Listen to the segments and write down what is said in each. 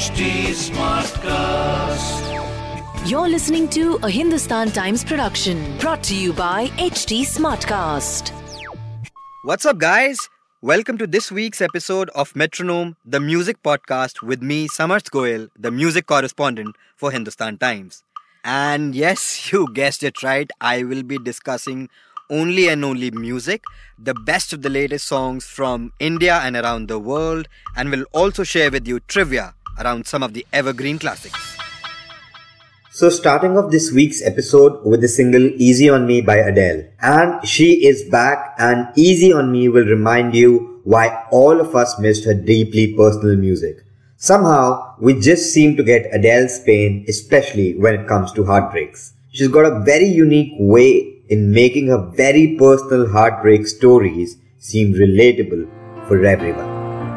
HT Smartcast. You're listening to a Hindustan Times production brought to you by HT Smartcast. What's up, guys? Welcome to this week's episode of Metronome, the music podcast with me, Samarth Goyal, the music correspondent for Hindustan Times. And yes, you guessed it right, I will be discussing only and only music, the best of the latest songs from India and around the world, and will also share with you trivia around some of the evergreen classics. So starting off this week's episode with the single Easy On Me by Adele. And she is back, and Easy On Me will remind you why all of us missed her deeply personal music. Somehow, we just seem to get Adele's pain, especially when it comes to heartbreaks. She's got a very unique way in making her very personal heartbreak stories seem relatable for everyone.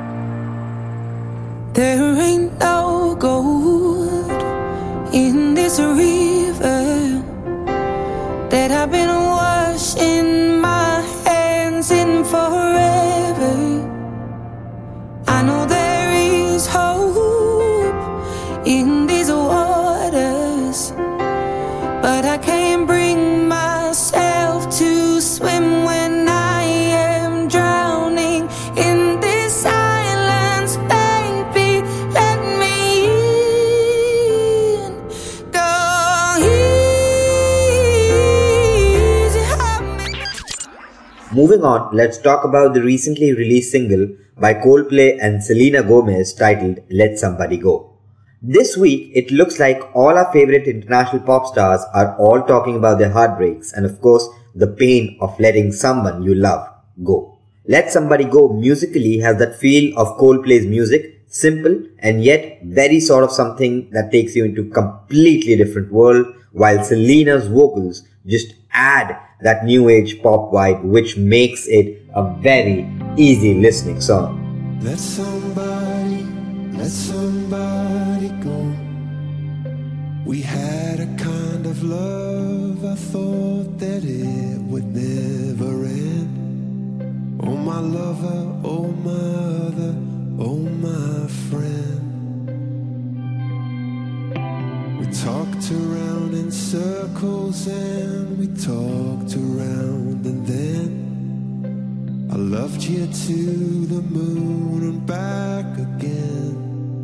There ain't no gold in this river that I've been washing my hands in forever. I know there is hope in these waters, but I can't bring myself to swim when I am drowning in this silence. Baby, let me in. Go easy on me. Moving on, let's talk about the recently released single by Coldplay and Selena Gomez titled Let Somebody Go. This week, it looks like all our favorite international pop stars are all talking about their heartbreaks and of course, the pain of letting someone you love go. Let Somebody Go musically has that feel of Coldplay's music, simple and yet very sort of something that takes you into a completely different world, while Selena's vocals just add that new age pop vibe which makes it a very easy listening song. Let somebody go. We had a kind of love, I thought that it would never end. Oh my lover, oh my other, oh my friend. We talked around in circles and we talked around, and then I loved you to the moon and back again.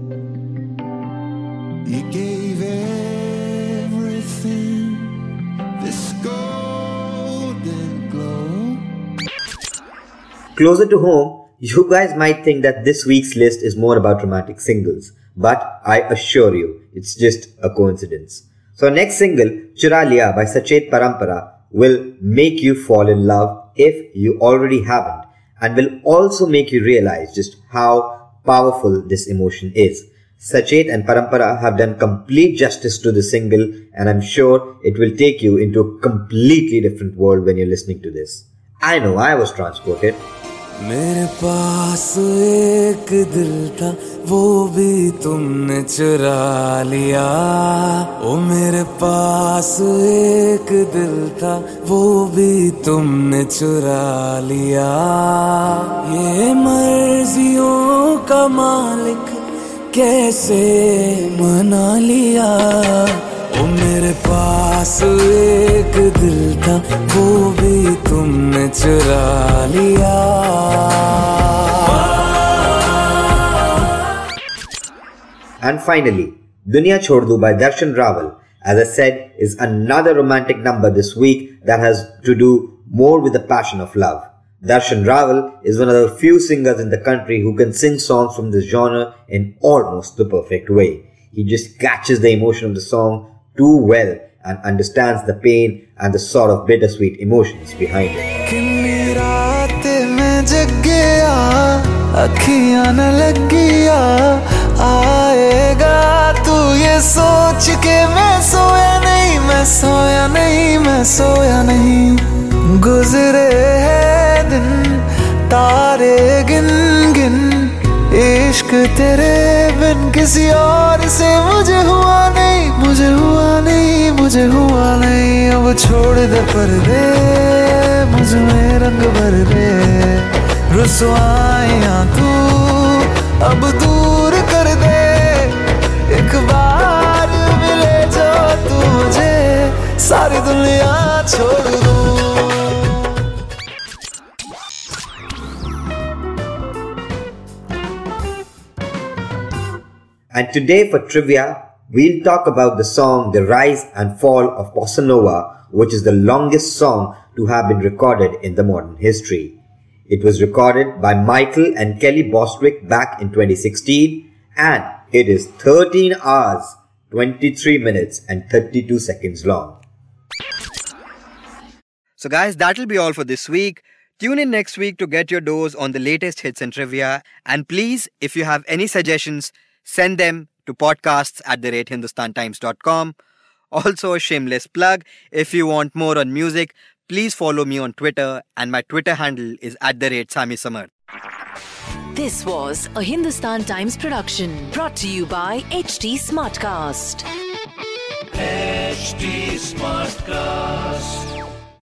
You gave everything this golden glow. Closer to home, you guys might think that this week's list is more about romantic singles, but I assure you, it's just a coincidence. So next single, Chura Liya by Sachet Parampara, will make you fall in love if you already haven't, and will also make you realize just how powerful this emotion is. Sachet and Parampara have done complete justice to the single, and I'm sure it will take you into a completely different world when you're listening to this. I know I was transported. मेरे पास एक दिल था वो भी तुमने चुरा लिया. ओ मेरे पास एक दिल था वो भी तुमने चुरा लिया. ये मर्जियों का मालिक कैसे मना लिया. ओ मेरे पास एक दिल था वो भी तुमने चुरा लिया. And finally, Duniya Chhod Do by Darshan Rawal, as I said, is another romantic number this week that has to do more with the passion of love. Darshan Rawal is one of the few singers in the country who can sing songs from this genre in almost the perfect way. He just catches the emotion of the song too well and understands the pain and the sort of bittersweet emotions behind it. किन्नी रातें मैं जग गया, अखियां न लग गया, आएगा तू ये सोच के मैं सोया नहीं, मैं सोया नहीं, मैं सोया नहीं. गुजरे हैं दिन तारे गिन गिन, इश्क तेरे बिन किसी और से मुझे हुआ नहीं, मुझे हुआ नहीं, मुझे हुआ नहीं. अब छोड़ दे पर्दे, मुझ में रंग भर दे, रुसवाइयां तू अब दूर कर दे. दुनिया छोड़ दूं। And today for trivia, we'll talk about the song The Rise and Fall of Bossa Nova, which is the longest song to have been recorded in the modern history. It was recorded by Michael and Kelly Bostwick back in 2016, and it is 13 hours, 23 minutes and 32 seconds long. So guys, that'll be all for this week. Tune in next week to get your dose on the latest hits and trivia. And please, if you have any suggestions, send them to podcasts@hindustantimes.com. Also, a shameless plug, if you want more on music, please follow me on Twitter, and my Twitter handle is @SamiSamar. This was a Hindustan Times production brought to you by HT Smartcast. HT Smartcast.